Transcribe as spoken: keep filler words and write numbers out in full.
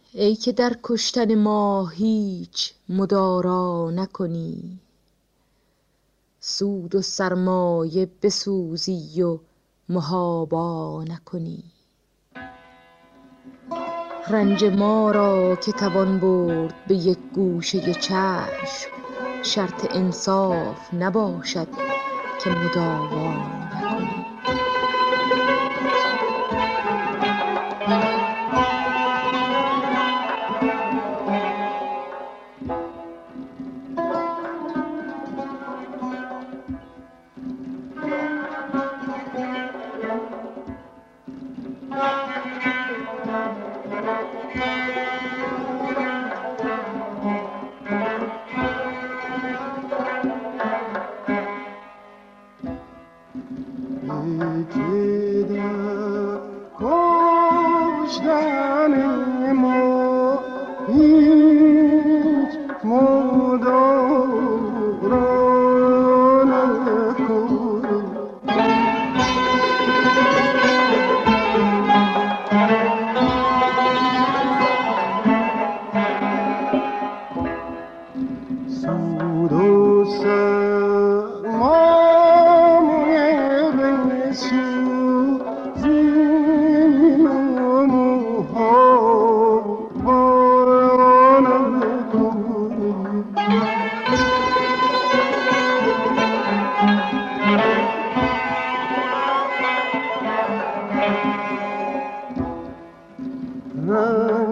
ای که در کشتن ما هیچ مدارا نکنی، سود و سرمایه بسوزی و محابا نکنی. رنج ما را که توان برد به یک گوشه چشم، شرط انصاف نباشد که مداوا نکنی. No.